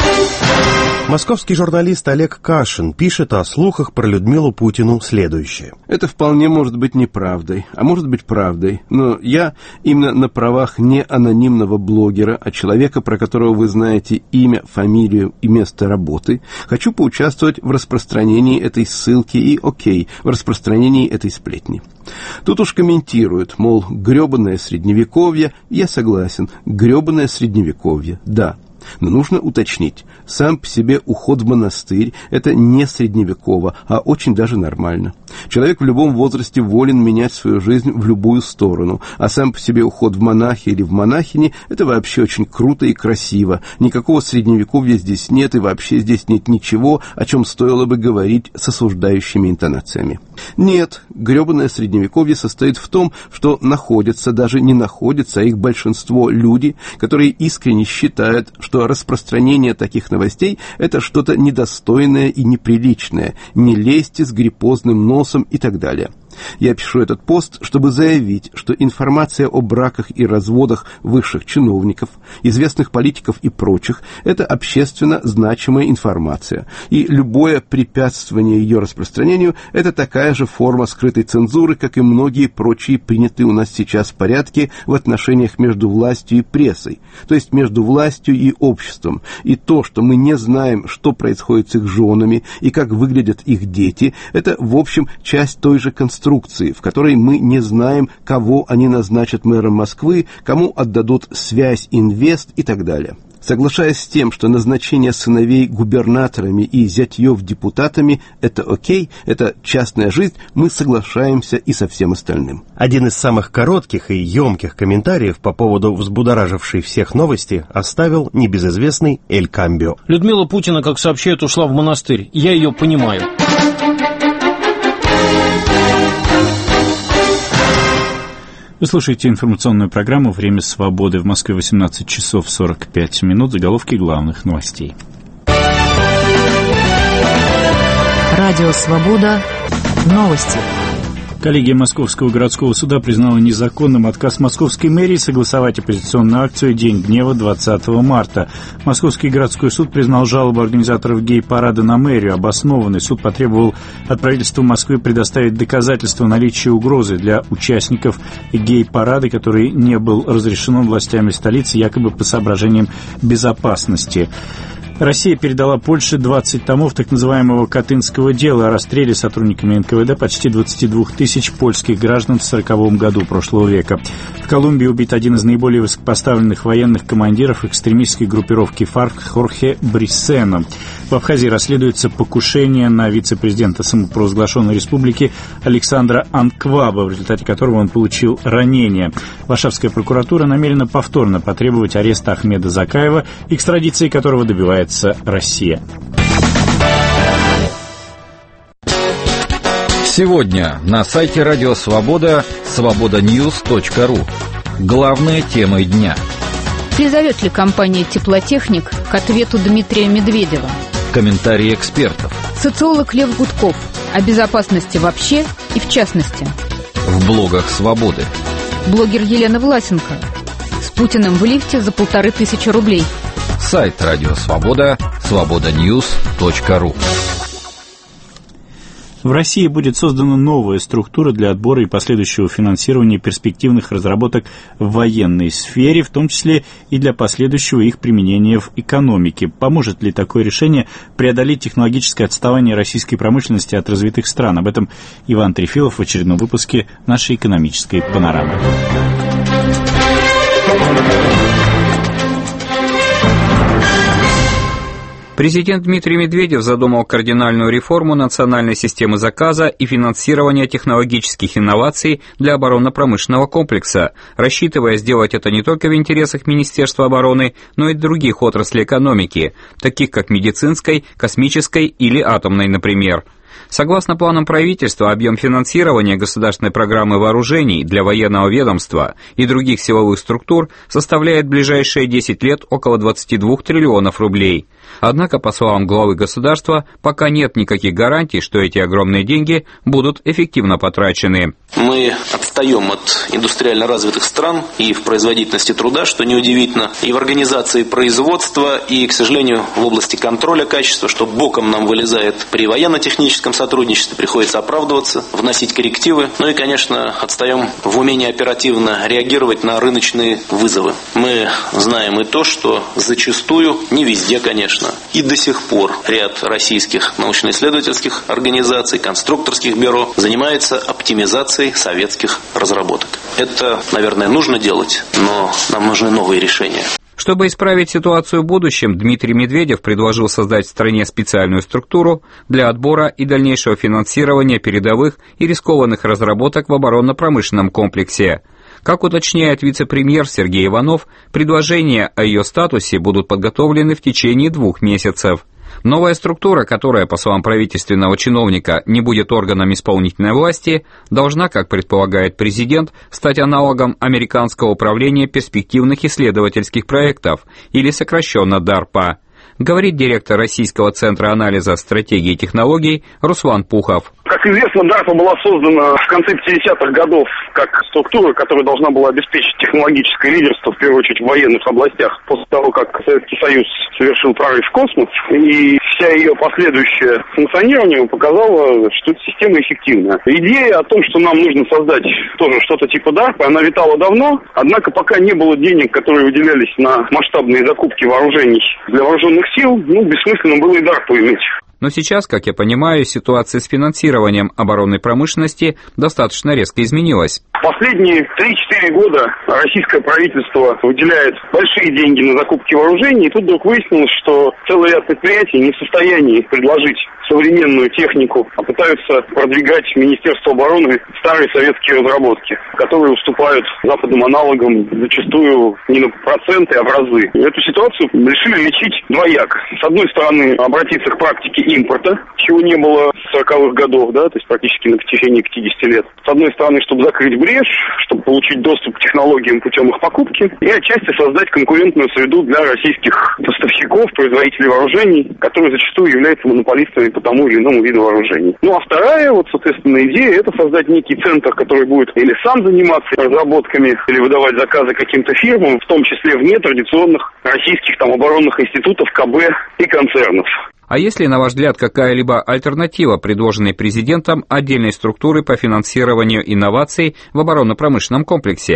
Московский журналист Олег Кашин пишет о слухах про Людмилу Путину следующее. Это вполне может быть неправдой, а может быть правдой. Но я именно на правах не анонимного блогера, а человека, про которого вы знаете имя, фамилию и место работы, хочу поучаствовать в распространении этой ссылки и, в распространении этой сплетни. Тут уж комментируют, мол, гребаное средневековье, я согласен, гребаное средневековье, да. Но нужно уточнить, сам по себе уход в монастырь – это не средневеково, а очень даже нормально. Человек в любом возрасте волен менять свою жизнь в любую сторону, а сам по себе уход в монахи или в монахини – это вообще очень круто и красиво. Никакого средневековья здесь нет, и вообще здесь нет ничего, о чем стоило бы говорить с осуждающими интонациями. Нет, гребаное средневековье состоит в том, что находятся, даже не находятся, а их большинство люди, которые искренне считают, что распространение таких новостей – это что-то недостойное и неприличное, не лезьте с гриппозным носом и так далее. Я пишу этот пост, чтобы заявить, что информация о браках и разводах высших чиновников, известных политиков и прочих – это общественно значимая информация, и любое препятствование ее распространению – это такая же форма скрытой цензуры, как и многие прочие принятые у нас сейчас порядки в отношениях между властью и прессой, то есть между властью и обществом. И то, что мы не знаем, что происходит с их женами и как выглядят их дети – это, в общем, часть той же конструкции, в которой мы не знаем, кого они назначат мэром Москвы, кому отдадут связь, инвест и так далее. Соглашаясь с тем, что назначение сыновей губернаторами и зятьев депутатами – это окей, это частная жизнь, мы соглашаемся и со всем остальным. Один из самых коротких и емких комментариев по поводу взбудоражившей всех новости оставил небезызвестный Эль Камбио. Людмила Путина, как сообщают, ушла в монастырь. Я ее понимаю. Вы слушаете информационную программу «Время свободы». В Москве 18 часов 45 минут. Заголовки главных новостей. Радио «Свобода». Новости. Коллегия Московского городского суда признала незаконным отказ московской мэрии согласовать оппозиционную акцию «День гнева» 20 марта. Московский городской суд признал жалобу организаторов гей-парада на мэрию обоснованной. Суд потребовал от правительства Москвы предоставить доказательства наличия угрозы для участников гей-парада, который не был разрешен властями столицы якобы по соображениям безопасности. Россия передала Польше 20 томов так называемого Катынского дела о расстреле сотрудниками НКВД почти 22 тысяч польских граждан в 1940 году прошлого века. В Колумбии убит один из наиболее высокопоставленных военных командиров экстремистской группировки ФАРК Хорхе Бриссено. В Абхазии расследуется покушение на вице-президента самопровозглашенной республики Александра Анкваба, в результате которого он получил ранение. Варшавская прокуратура намерена повторно потребовать ареста Ахмеда Закаева, экстрадиции которого добивается Россия. Сегодня на сайте Радио Свобода свободаньюз.ру. Главные темы дня. Призовет ли компания «Теплотехник» к ответу Дмитрия Медведева? Комментарии экспертов. Социолог Лев Гудков о безопасности вообще и в частности. В блогах Свободы. Блогер Елена Власенко. С Путиным в лифте за 1500 рублей. Сайт Радио Свобода свободаньюз.ру. В России будет создана новая структура для отбора и последующего финансирования перспективных разработок в военной сфере, в том числе и для последующего их применения в экономике. Поможет ли такое решение преодолеть технологическое отставание российской промышленности от развитых стран? Об этом Иван Трефилов в очередном выпуске нашей экономической панорамы. Президент Дмитрий Медведев задумал кардинальную реформу национальной системы заказа и финансирования технологических инноваций для оборонно-промышленного комплекса, рассчитывая сделать это не только в интересах Министерства обороны, но и других отраслей экономики, таких как медицинской, космической или атомной, например. Согласно планам правительства, объем финансирования государственной программы вооружений для военного ведомства и других силовых структур составляет в ближайшие 10 лет около 22 триллионов рублей. Однако, по словам главы государства, пока нет никаких гарантий, что эти огромные деньги будут эффективно потрачены. Мы отстаем от индустриально развитых стран и в производительности труда, что неудивительно, и в организации производства, и, к сожалению, в области контроля качества, что боком нам вылезает при военно-техническом сотрудничестве, приходится оправдываться, вносить коррективы, ну и, конечно, отстаем в умении оперативно реагировать на рыночные вызовы. Мы знаем и то, что зачастую, не везде, конечно, и до сих пор ряд российских научно-исследовательских организаций, конструкторских бюро занимается оптимизацией советских разработок. Это, наверное, нужно делать, но нам нужны новые решения. Чтобы исправить ситуацию в будущем, Дмитрий Медведев предложил создать в стране специальную структуру для отбора и дальнейшего финансирования передовых и рискованных разработок в оборонно-промышленном комплексе. Как уточняет вице-премьер Сергей Иванов, предложения о ее статусе будут подготовлены в течение 2 месяцев. Новая структура, которая, по словам правительственного чиновника, не будет органом исполнительной власти, должна, как предполагает президент, стать аналогом Американского управления перспективных исследовательских проектов, или сокращенно DARPA, говорит директор Российского центра анализа стратегий и технологий Руслан Пухов. Как известно, DARPA была создана в конце 50-х годов как структура, которая должна была обеспечить технологическое лидерство, в первую очередь в военных областях, после того, как Советский Союз совершил прорыв в космос, и вся ее последующее функционирование показало, что эта система эффективна. Идея о том, что нам нужно создать тоже что-то типа DARPA, она витала давно, однако пока не было денег, которые выделялись на масштабные закупки вооружений для вооруженных сил, бессмысленно было и DARPA иметь. Но сейчас, как я понимаю, ситуация с финансированием оборонной промышленности достаточно резко изменилась. Последние 3-4 года российское правительство выделяет большие деньги на закупки вооружений, и тут вдруг выяснилось, что целый ряд предприятий не в состоянии предложить современную технику, а пытаются продвигать Министерство обороны старые советские разработки, которые уступают западным аналогам зачастую не на проценты, а в разы. И эту ситуацию решили лечить двояко. С одной стороны, обратиться к практике импорта, чего не было с 40-х годов, то есть практически на протяжении 50 лет. С одной стороны, чтобы закрыть брешь, чтобы получить доступ к технологиям путем их покупки, и отчасти создать конкурентную среду для российских поставщиков, производителей вооружений, которые зачастую являются монополистами по тому или иному виду вооружений. А вторая, соответственно, идея — это создать некий центр, который будет или сам заниматься разработками, или выдавать заказы каким-то фирмам, в том числе вне традиционных российских оборонных институтов, КБ и концернов. А есть ли, на ваш взгляд, какая-либо альтернатива, предложенной президентом, отдельной структуры по финансированию инноваций в оборонно-промышленном комплексе? С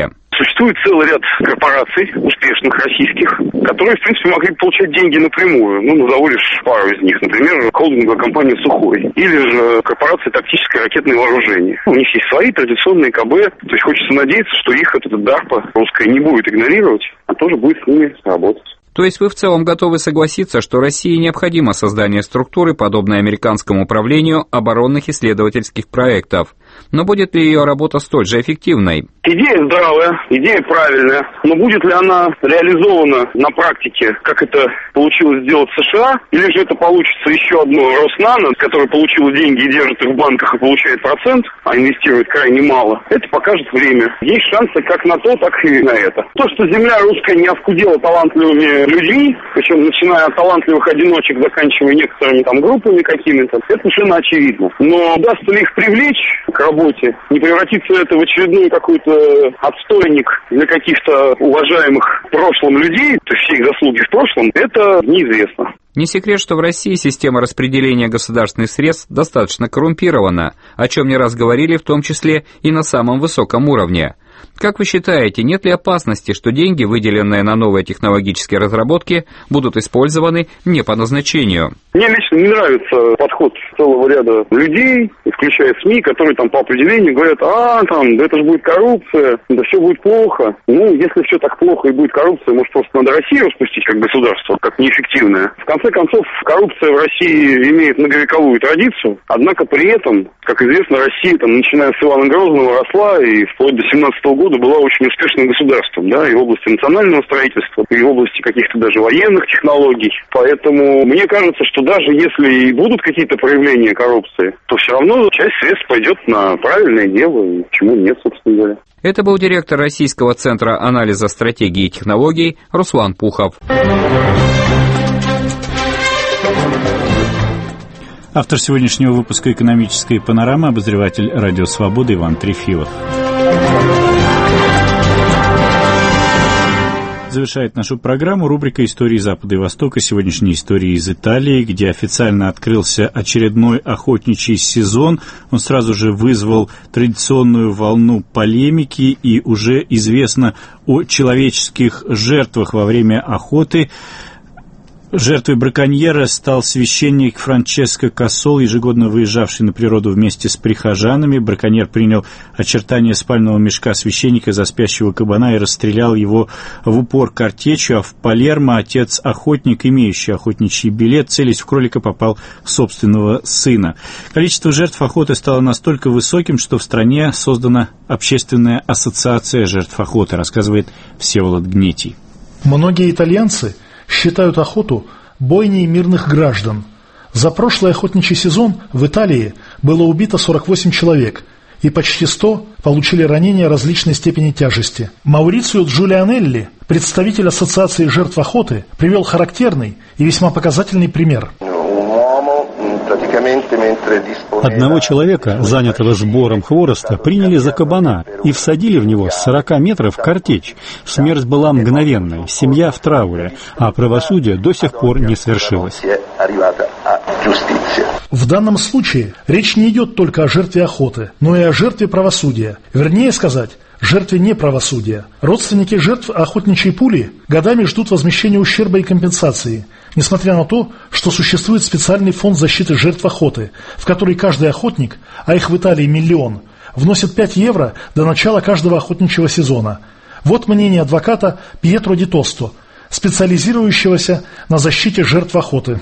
Существует целый ряд корпораций, успешных российских, которые, в принципе, могли бы получать деньги напрямую. Назову лишь пару из них. Например, холдинговая компания «Сухой». Или же корпорация «Тактическое ракетное вооружение». У них есть свои традиционные КБ. То есть хочется надеяться, что их эта DARPA русская не будет игнорировать, а тоже будет с ними работать. То есть вы в целом готовы согласиться, что России необходимо создание структуры, подобной американскому управлению оборонных исследовательских проектов. Но будет ли ее работа столь же эффективной? Идея здравая, идея правильная, но будет ли она реализована на практике, как это получилось сделать в США, или же это получится еще одно Роснано, которое получило деньги и держит их в банках и получает процент, а инвестирует крайне мало, это покажет время. Есть шансы как на то, так и на это. То, что земля русская не оскудела талантливыми людьми, причем начиная от талантливых одиночек, заканчивая некоторыми группами какими-то, это совершенно очевидно. Но удастся ли их привлечь к работе, не превратится это в очередной какой-то отстойник для каких-то уважаемых в прошлом людей, то есть все их заслуги в прошлом, это неизвестно. Не секрет, что в России система распределения государственных средств достаточно коррумпирована, о чем не раз говорили, в том числе и на самом высоком уровне. Как вы считаете, нет ли опасности, что деньги, выделенные на новые технологические разработки, будут использованы не по назначению? Мне лично не нравится подход целого ряда людей, включая СМИ, которые по определению говорят, да это же будет коррупция, да все будет плохо. Если все так плохо и будет коррупция, может, просто надо Россию распустить как государство, как неэффективное. В конце концов, коррупция в России имеет многовековую традицию, однако при этом, как известно, Россия, начиная с Ивана Грозного, росла и вплоть до 17-го года была очень успешным государством, и в области национального строительства, и в области каких-то даже военных технологий. Поэтому мне кажется, что даже если и будут какие-то проявления коррупции, то все равно часть средств пойдет на правильное дело, и почему нет, собственно говоря. Это был директор Российского центра анализа стратегий и технологий Руслан Пухов. Автор сегодняшнего выпуска «Экономической панорамы», обозреватель «Радио Свобода» Иван Трефилов. Завершает нашу программу рубрика «Истории Запада и Востока». Сегодняшняя история из Италии, где официально открылся очередной охотничий сезон. Он сразу же вызвал традиционную волну полемики, и уже известно о человеческих жертвах во время охоты. Жертвой браконьера стал священник Франческо Кассол, ежегодно выезжавший на природу вместе с прихожанами. Браконьер принял очертания спального мешка священника за спящего кабана и расстрелял его в упор картечью, а в Палермо отец-охотник, имеющий охотничий билет, целясь в кролика, попал в собственного сына. Количество жертв охоты стало настолько высоким, что в стране создана общественная ассоциация жертв охоты, рассказывает Всеволод Гнетий. Многие итальянцы считают охоту бойней мирных граждан. За прошлый охотничий сезон в Италии было убито 48 человек, и почти 100 получили ранения различной степени тяжести. Маурицио Джулианелли, представитель Ассоциации жертв охоты, привел характерный и весьма показательный пример. Одного человека, занятого сбором хвороста, приняли за кабана и всадили в него с 40 метров картечь. Смерть была мгновенной, семья в трауре, а правосудие до сих пор не свершилось. В данном случае речь не идет только о жертве охоты, но и о жертве правосудия. Вернее сказать, жертве неправосудия. Родственники жертв охотничьей пули годами ждут возмещения ущерба и компенсации, несмотря на то, что существует специальный фонд защиты жертв охоты, в который каждый охотник, а их в Италии 1 миллион, вносит 5 евро до начала каждого охотничьего сезона. Вот мнение адвоката Пьетро Ди Тосто, специализирующегося на защите жертв охоты.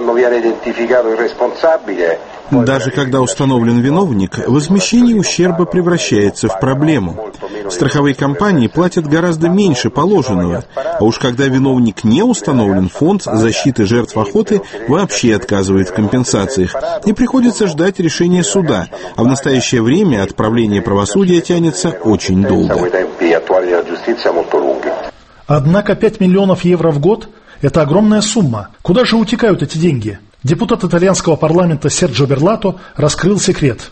Даже когда установлен виновник, возмещение ущерба превращается в проблему. Страховые компании платят гораздо меньше положенного, а уж когда виновник не установлен, фонд защиты жертв охоты вообще отказывает в компенсациях, и приходится ждать решения суда, а в настоящее время отправление правосудия тянется очень долго. Однако 5 миллионов евро в год – это огромная сумма. Куда же утекают эти деньги? Депутат итальянского парламента Серджио Берлато раскрыл секрет.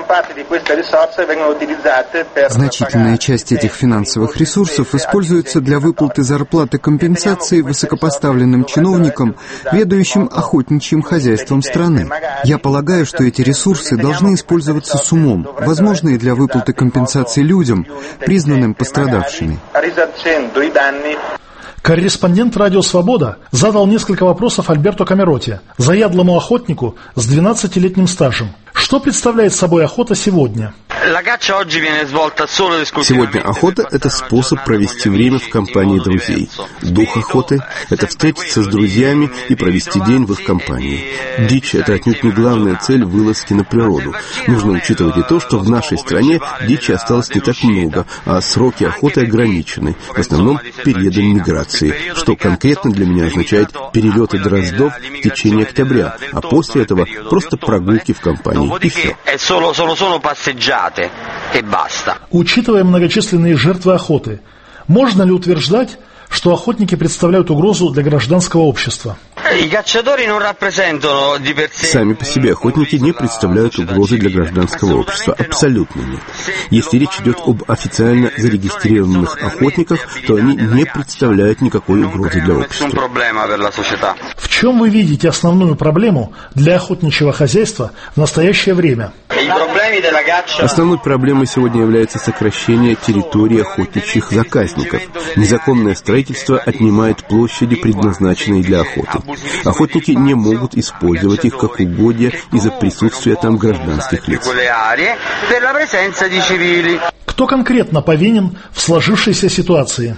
Значительная часть этих финансовых ресурсов используется для выплаты зарплаты компенсации высокопоставленным чиновникам, ведающим охотничьим хозяйством страны. Я полагаю, что эти ресурсы должны использоваться с умом, возможно, и для выплаты компенсации людям, признанным пострадавшими. Корреспондент «Радио Свобода» задал несколько вопросов Альберто Камероти, заядлому охотнику с 12-летним стажем. Что представляет собой охота сегодня? Сегодня охота – это способ провести время в компании друзей. Дух охоты – это встретиться с друзьями и провести день в их компании. Дичь – это отнюдь не главная цель вылазки на природу. Нужно учитывать и то, что в нашей стране дичи осталось не так много, а сроки охоты ограничены, в основном периодом миграции, что конкретно для меня означает перелеты дроздов в течение октября, а после этого просто прогулки в компании, и все. Учитывая многочисленные жертвы охоты, можно ли утверждать, что охотники представляют угрозу для гражданского общества? Сами по себе охотники не представляют угрозы для гражданского общества. Абсолютно нет. Если речь идет об официально зарегистрированных охотниках, то они не представляют никакой угрозы для общества. В чем вы видите основную проблему для охотничьего хозяйства в настоящее время? Основной проблемой сегодня является сокращение территории охотничьих заказников. Незаконное строительство отнимает площади, предназначенные для охоты. Охотники не могут использовать их как угодья из-за присутствия там гражданских лиц. Кто конкретно повинен в сложившейся ситуации?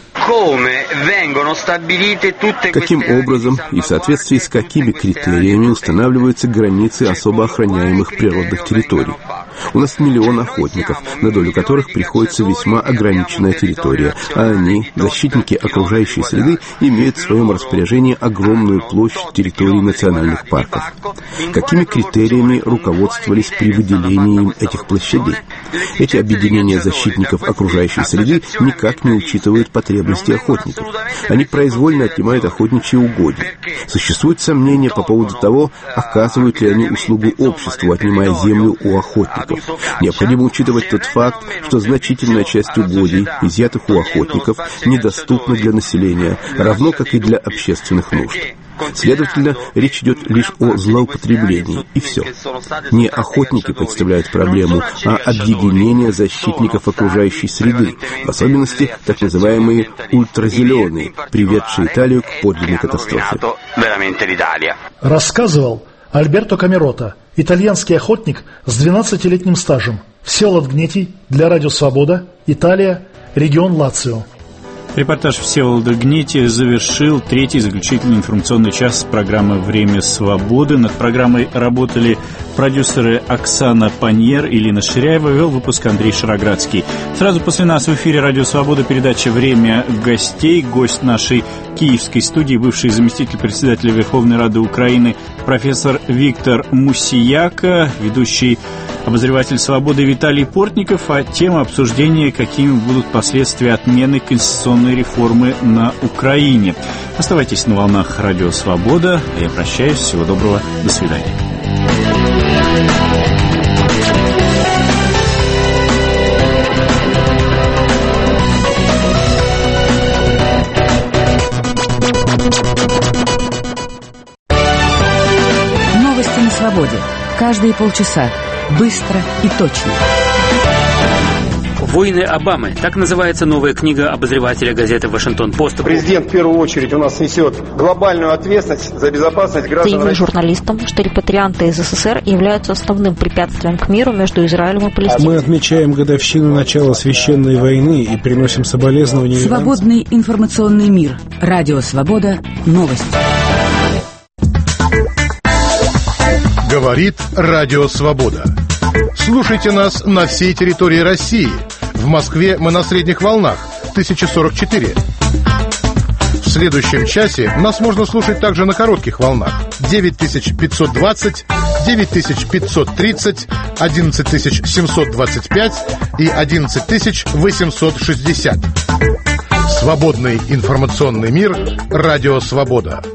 Каким образом и в соответствии с какими критериями устанавливаются границы особо охраняемых природных территорий? У нас миллион охотников, на долю которых приходится весьма ограниченная территория, а они, защитники окружающей среды, имеют в своем распоряжении огромную площадь территории национальных парков. Какими критериями руководствовались при выделении им этих площадей? Эти объединения защитников окружающей среды никак не учитывают потребности охотников. Они произвольно отнимают охотничьи угодья. Существуют сомнения по поводу того, оказывают ли они услугу обществу, отнимая землю у охотников. Необходимо учитывать тот факт, что значительная часть угодий, изъятых у охотников, недоступна для населения, равно как и для общественных нужд. Следовательно, речь идет лишь о злоупотреблении, и все. Не охотники представляют проблему, а объединение защитников окружающей среды, в особенности так называемые ультразеленые, приведшие Италию к подлинной катастрофе. Рассказывал Альберто Камерота, итальянский охотник с 12-летним стажем. Всеволод Гнетий для Радио Свобода, Италия, регион Лацио. Репортаж Всеволода Гнетия завершил третий заключительный информационный час программы «Время свободы». Над программой работали продюсеры Оксана Паньер и Лина Ширяева, вел выпуск Андрей Шароградский. Сразу после нас в эфире «Радио Свобода» передача «Время гостей». Гость нашей киевской студии, бывший заместитель председателя Верховной Рады Украины, профессор Виктор Мусияка, ведущий обозреватель «Свободы» Виталий Портников, а тема обсуждения, какими будут последствия отмены конституционной реформы на Украине. Оставайтесь на волнах «Радио Свобода». Я прощаюсь. Всего доброго. До свидания. Новости на свободе. Каждые полчаса. Быстро и точно. «Войны Обамы». Так называется новая книга обозревателя газеты «Вашингтон-Пост». Президент в первую очередь у нас несет глобальную ответственность за безопасность граждан. Заявил журналистам, что репатрианты из СССР являются основным препятствием к миру между Израилем и Палестиной. Мы отмечаем годовщину начала священной войны и приносим соболезнования. Свободный информационный мир. Радио Свобода. Новости. Говорит Радио Свобода. Слушайте нас на всей территории России. В Москве мы на средних волнах 1044. В следующем часе нас можно слушать также на коротких волнах 9520, 9530, 11725 и 11860. Свободный информационный мир. Радио Свобода.